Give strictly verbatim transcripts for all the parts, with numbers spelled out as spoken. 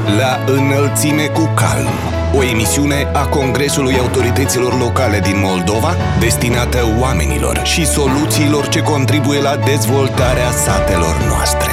La înălțime cu calm, o emisiune a Congresului Autorităților Locale din Moldova, destinată oamenilor și soluțiilor ce contribuie la dezvoltarea satelor noastre.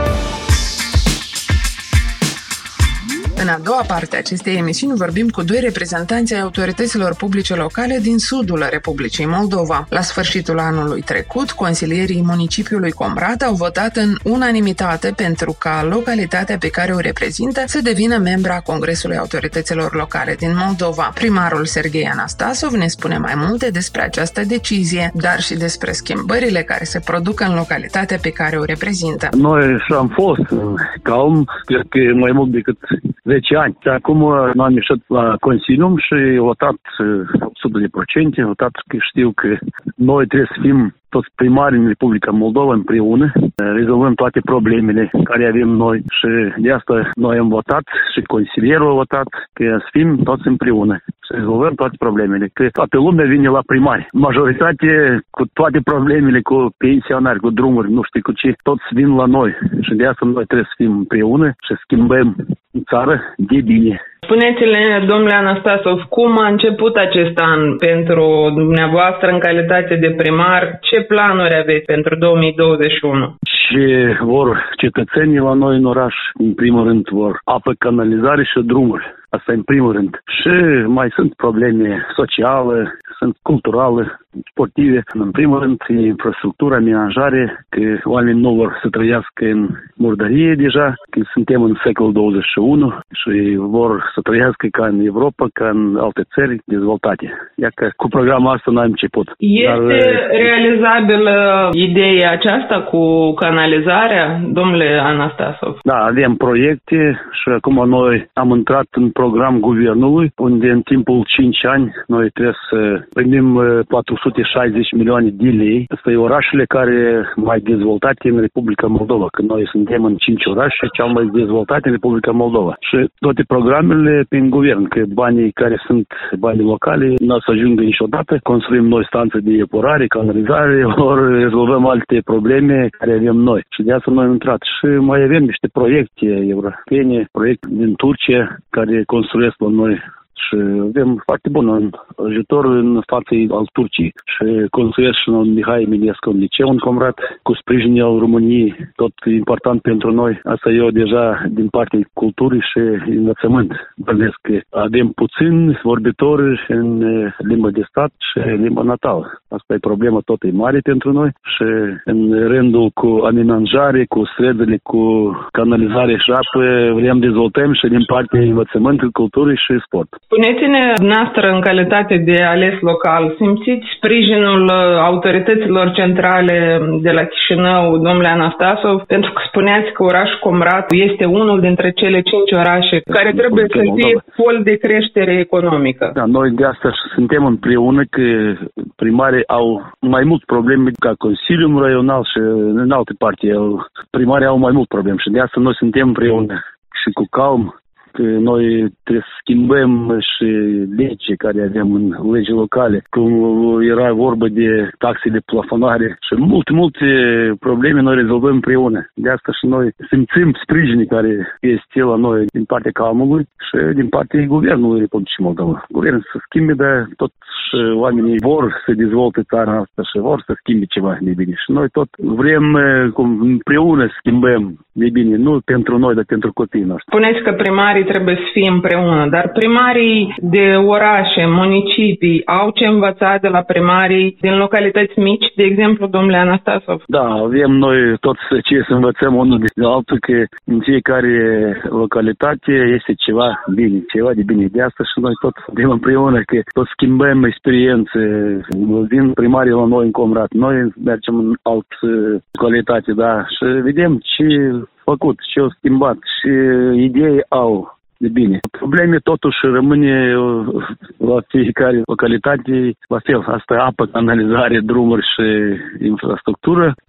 În a doua parte a acestei emisiuni vorbim cu doi reprezentanți ai autorităților publice locale din sudul Republicii Moldova. La sfârșitul anului trecut, consilierii municipiului Comrat au votat în unanimitate pentru ca localitatea pe care o reprezintă să devină membra a Congresului Autorităților Locale din Moldova. Primarul Serghei Anastasov ne spune mai multe despre această decizie, dar și despre schimbările care se produc în localitatea pe care o reprezintă. Noi am fost calm, cred că mai mult decât zece ani. Acum am ieșit la Consilium și am votat o sută la sută, am votat că știu că noi trebuie să fim toți primari în Republica Moldova împreună, rezolvăm toate problemele care avem noi și de asta noi am votat și consilierul a votat că să fim toți împreună, să rezolvăm toate problemele, că toată lumea vine la primari. Majoritate cu toate problemele, cu pensionari, cu drumuri, nu știu cu ce, toți vin la noi și de asta noi trebuie să fim împreună și schimbăm țară de bine. Spuneți-le, domnule Anastasov, cum a început acest an pentru dumneavoastră în calitate de primar? Ce planuri aveți pentru două mii douăzeci și unu? Ce vor cetățenii la noi în oraș? În primul rând vor apă, canalizare și drumuri. Asta în primul rând. Și mai sunt probleme sociale, sunt culturale, sportive. În primul rând, infrastructura, amenajare, că oamenii nu vor să trăiască în murdărie deja, că suntem în secolul douăzeci și unu și vor să trăiască ca în Europa, ca în alte țări dezvoltate. Iar că cu programul asta n-am început. Este Dar, realizabilă ideea aceasta cu canalizarea, domnule Anastasov? Da, avem proiecte și acum noi am intrat în program guvernului, unde în timpul cinci ani noi trebuie să primim patru sute șaizeci milioane de lei. Asta e orașele care mai dezvoltate în Republica Moldova, că noi suntem în cinci orașe cel mai dezvoltate în Republica Moldova. Și toate programele prin guvern, că banii care sunt banii locale nu o să ajungă niciodată. Construim noi stanțe de epurare, canalizare, ori rezolvăm alte probleme care avem noi. Și de asta noi am intrat. Și mai avem niște proiecte europene, proiecte din Turcia, care construiesc la noi și avem foarte bun ajutor în fața al Turciei și construiesc și în Mihai Eminescu un liceu în Comrat cu sprijinul al României, tot important pentru noi. Asta eu deja din partea culturii și învățământ. Bănesc că avem puțini vorbitori în limba de stat și limba natală. Asta e problemă tot e mare pentru noi și în rândul cu amenajare, cu străzile, cu canalizare și apă, vrem dezvoltăm și din partea învățământului, culturii și sport. Spuneți-ne, dumneavoastră, în calitate de ales local, simțiți sprijinul autorităților centrale de la Chișinău, domnule Anastasov, pentru că spuneați că orașul Comrat este unul dintre cele cinci orașe care trebuie să fie pol de creștere economică. Da, noi de asta suntem împreună, că primarii au mai mult probleme ca Consiliul Raional și în alte parti. Primarii au mai mult probleme și de asta noi suntem împreună și cu calm. Că noi trebuie să schimbăm și lege care avem în legi locale, cum era vorba de taxe de plafonare și multe, multe probleme noi rezolvăm împreună. De asta și noi simțim sprijinii care este la noi din partea calmului și din partea Guvernului Republicii Moldova. Guvernul să schimbe, dar tot și oamenii vor să dezvolte țara asta și vor să schimbe ceva de bine. Și noi tot vrem cum împreună schimbăm de bine, nu pentru noi, dar pentru copiii noștri. Spuneți că primarii trebuie să fie împreună, dar primarii de orașe, municipii, au ce învăța de la primarii din localități mici, de exemplu, domnule Anastasov? Da, avem noi toți ce să învățăm unul de altul, că în fiecare localitate este ceva bine, ceva de bine. De asta și noi tot vedem împreună, că tot schimbăm experiențe. Vin primarii la noi în Comrat, noi mergem în altă localitate, da, și vedem ce făcut, ce au schimbat și idei au de bine. Probleme totuși rămâne la fiecare localitate la fel. Asta apă, canalizare, drumuri și infrastructură.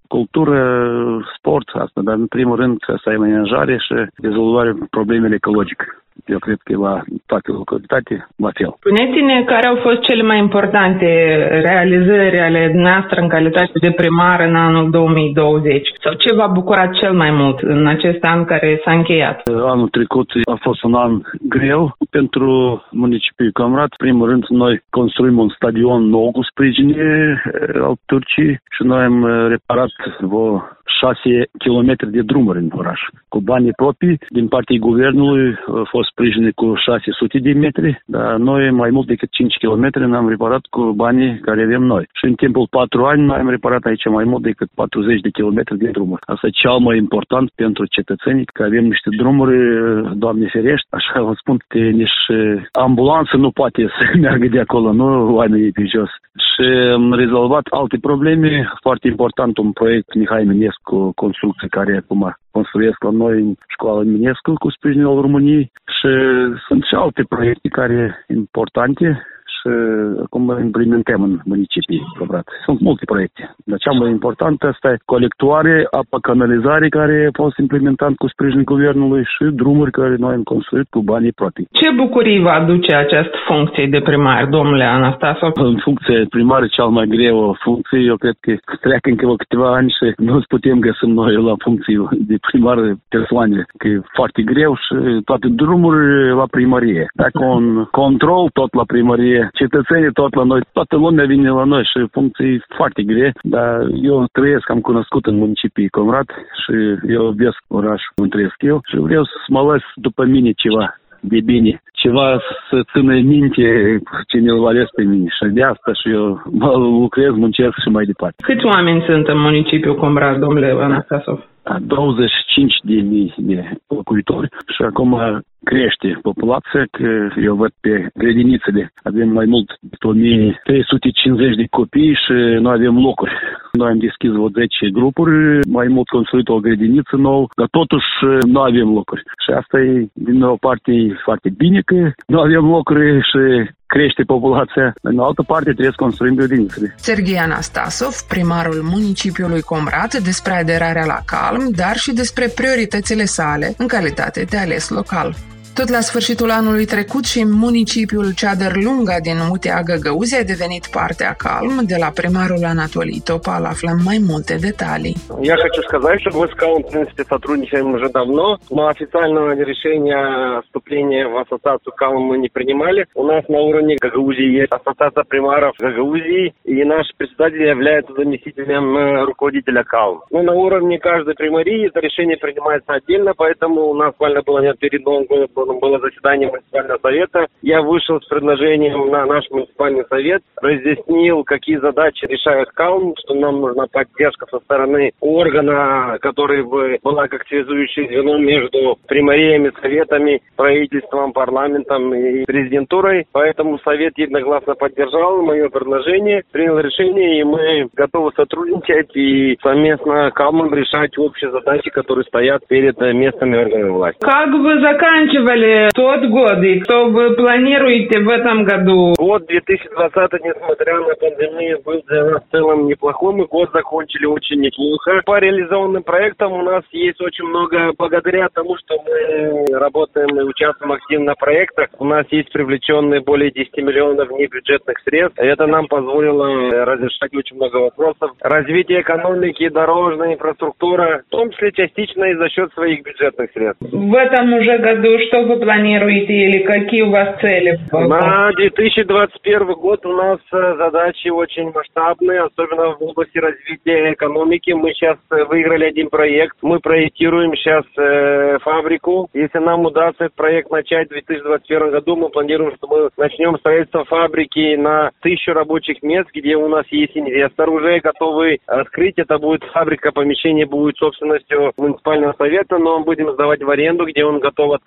cultură, sport, asta, dar în primul rând să ai amenajare și rezolvarea problemelor ecologice. Eu cred că la toate localitățile la fel. Spuneți-ne care au fost cele mai importante realizări ale noastre în calitate de primar în anul două mii douăzeci sau ce v-a bucurat cel mai mult în acest an care s-a încheiat? Anul trecut a fost un an greu pentru municipiul Comrat. În primul rând, noi construim un stadion nou cu sprijinire al Turciei și noi am reparat vreo șase kilometri de drumuri în oraș. Cu banii proprii, din partea guvernului, a fost sprijinit cu șase sute de metri, dar noi mai mult decât cinci kilometri ne-am reparat cu banii care avem noi. Și în timpul patru ani noi am reparat aici mai mult decât patruzeci de kilometri de drumuri. Asta e cel mai important pentru cetățenii, că avem niște drumuri, Doamne ferește, așa vă spun, că nici ambulanță nu poate să meargă de acolo, nu oamenii pe jos. Și am rezolvat alte probleme, foarte important, un proiect Mihai Eminescu, construcție care acum construiesc la noi în școala Eminescu cu sprijinul României și sunt și alte proiecte care importante și acum implementăm în municipii. Sunt multe proiecte. Dar cea mai importantă asta e colectoare, apă, canalizare care a fost implementat cu sprijinul guvernului și drumuri care noi am construit cu banii proprii. Ce bucurii va aduce această funcție de primar, domnule Anastasov? În funcție primară, cea mai greu funcție, eu cred că treacă încă câteva ani și nu putem găsi noi la funcție de primar persoane, că e foarte greu și toate drumuri la primărie. Dacă un control tot la primărie, cetățenii tot la noi, toată lumea vine la noi și funcții foarte greu, dar eu trăiesc, am cunoscut în municipiul Comrat și eu iubesc orașul unde trăiesc eu și vreau să mă las după mine ceva de bine, ceva să țină minte cine îl ales pe mine și de asta și eu mă lucrez, muncesc și mai departe. Câți oameni sunt în municipiul Comrat, domnule Anastasov? douăzeci și cinci de mii de locuitori și acum crește populația, că eu văd pe grădinițele. Avem mai mult de o mie trei sute cincizeci de copii și noi avem locuri. Noi am deschis vreo zece grupuri, mai mult construit o grădiniță nouă, dar totuși nu avem locuri. Și asta e, din o parte, foarte bine că nu avem locuri și crește populația. În altă parte trebuie să construim grădinițele. Serghei Anastasov, primarul municipiului Comrat, despre aderarea la Calm, dar și despre prioritățile sale în calitate de ales local. Tot la sfârșitul anului trecut și municipiul Ceadăr-Lunga din Utea Găgăuzi a devenit parte a Calm. De la primarul Anatolii Topal aflăm mai multe detalii. Я хочу сказать, что мы с Calm, в принципе, сотрудничаем уже давно, но официального решения вступления в ассоциацию Calm мы не принимали. У нас на уровне Гагаузии есть ассоциация примаров Гагаузии, и наш председатель является заместителем руководителя Calm. Но на уровне каждой примарии это решение принимается отдельно, поэтому у нас буквально было не перед Новым годом было заседание муниципального совета. Я вышел с предложением на наш муниципальный совет, разъяснил, какие задачи решает Calm, что нам нужна поддержка со стороны органа, который бы была как связующее звено между примариями, советами, правительством, парламентом и президентурой. Поэтому совет единогласно поддержал мое предложение, принял решение, и мы готовы сотрудничать и совместно Calm решать общие задачи, которые стоят перед местными органами власти. Как вы заканчивали тот год, и что вы планируете в этом году? Год две тысячи двадцатый, несмотря на пандемию, был для нас в целом неплохой. Мы год закончили очень неплохо. По реализованным проектам у нас есть очень много, благодаря тому, что мы работаем и участвуем активно в проектах. У нас есть привлеченные более десяти миллионов небюджетных средств. Это нам позволило разрешать очень много вопросов. Развитие экономики, дорожная инфраструктура, в том числе частично и за счет своих бюджетных средств. В этом уже году что вы планируете или какие у вас цели? На две тысячи двадцать первый год у нас задачи очень масштабные, особенно в области развития экономики. Мы сейчас выиграли один проект. Мы проектируем сейчас э, фабрику. Если нам удастся этот проект начать в две тысячи двадцать первом году, мы планируем, что мы начнем строительство фабрики на тысячу рабочих мест, где у нас есть инвестор уже готовый открыть. Это будет фабрика, помещение будет собственностью муниципального совета, но мы будем сдавать в аренду, где он готов открыть эти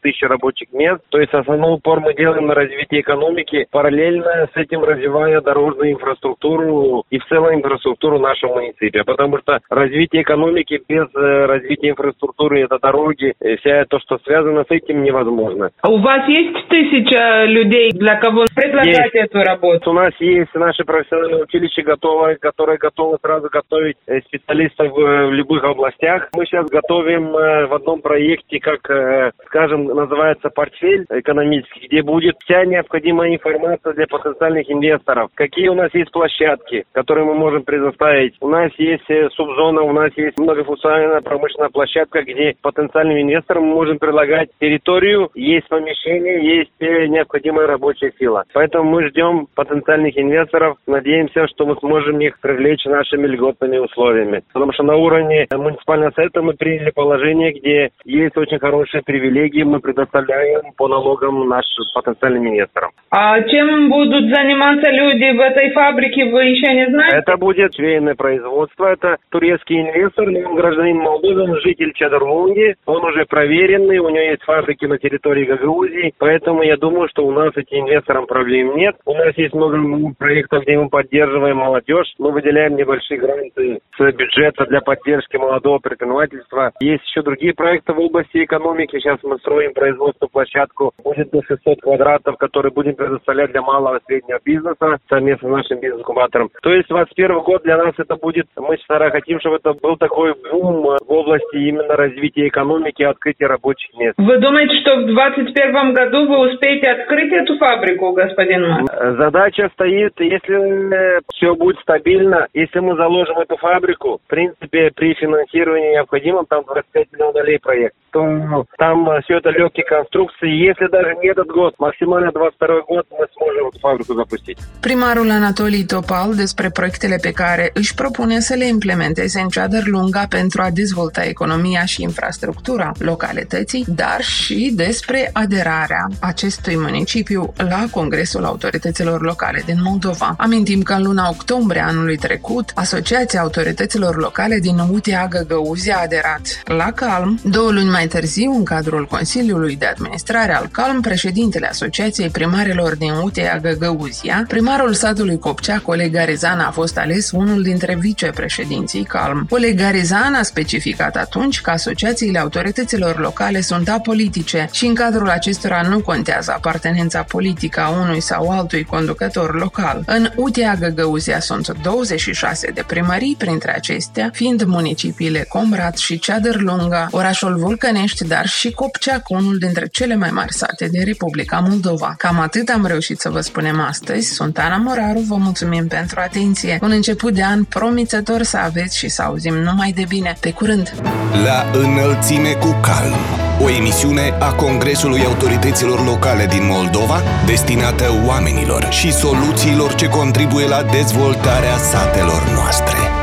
тысячи рабочих мест. То есть основной упор мы делаем на развитие экономики, параллельно с этим развивая дорожную инфраструктуру и в целом инфраструктуру нашего муниципия. Потому что развитие экономики без развития инфраструктуры, это дороги, вся то, что связано с этим, невозможно. А у вас есть тысяча людей, для кого предлагать есть. Эту работу? У нас есть наши профессиональные училища, готовы, которые готовы сразу готовить специалистов в любых областях. Мы сейчас готовим в одном проекте, как, скажем, называется портфель экономический, где будет вся необходимая информация для потенциальных инвесторов. Какие у нас есть площадки, которые мы можем предоставить. У нас есть субзона, у нас есть многофункциональная промышленная площадка, где потенциальным инвесторам мы можем предлагать территорию, есть помещение, есть необходимая рабочая сила. Поэтому мы ждем потенциальных инвесторов, надеемся, что мы сможем их привлечь нашими льготными условиями. Потому что на уровне муниципального совета мы приняли положение, где есть очень хорошие привилегии, мы предоставляем по налогам нашим потенциальным инвесторам. А чем будут заниматься люди в этой фабрике, вы еще не знаете? Это будет швейное производство, это турецкий инвестор, он гражданин Молдовы, он житель Чадырлунги, он уже проверенный, у него есть фабрики на территории Гагаузии, поэтому я думаю, что у нас с этим инвестором проблем нет. У нас есть много проектов, где мы поддерживаем молодежь, мы выделяем небольшие гранты с бюджета для поддержки молодого предпринимательства. Есть еще другие проекты в области экономики, сейчас мы строим производственную площадку, будет до шестисот квадратов, которые будем предоставлять для малого и среднего бизнеса совместно с нашим бизнес-инкубатором. То есть двадцать первый год для нас это будет, мы стараемся, хотим, чтобы это был такой бум в области именно развития экономики и открытия рабочих мест. Вы думаете, что в двадцать первом году вы успеете открыть эту фабрику, господин Мак? Задача стоит, если все будет стабильно, если мы заложим эту фабрику, в принципе, при финансировании необходимом, там двадцать пять миллионов долей проект, то там все это легкие конструкции. Если даже не этот год, максимально двадцать второй god, мы sможем эту фабрику запустить. Primarul Anatolii Topal despre proiectele pe care își propune să le implementeze în Ceadărlunga pentru a dezvolta economia și infrastructura localității, dar și despre aderarea acestui municipiu la Congresul Autorităților Locale din Moldova. Amintim că în luna octombrie anului trecut, Asociația Autorităților Locale din U T A Găgăuzia a aderat la CALM. Două luni mai târziu, în cadrul Consiliului de Administrare al CALM, președintele Asociației Primarilor din U T A Găgăuzia, primarul satului Copcea, Oleg Garizan, a fost ales unul dintre vicepreședinții CALM. Oleg Garizan a specificat atunci că asociațiile autorităților locale sunt apolitice și în cadrul acestora nu contează apartenența politică a unui sau altui conducător local. În U T A Găgăuzia sunt douăzeci și șase de primării, printre acestea fiind municipiile Comrat și Ceadărlunga, orașul Vulcănești, dar și Copcea, cu unul dintre cele mai mari sate din Republica Moldova. Cam atât am reușit să vă spunem astăzi. Sunt Ana Moraru, vă mulțumim pentru atenție. Un început de an promițător să aveți și să auzim numai de bine. Pe curând! La înălțime cu calm, o emisiune a Congresului Autorităților Locale din Moldova, destinată oamenilor și soluțiilor ce contribuie la dezvoltarea satelor noastre.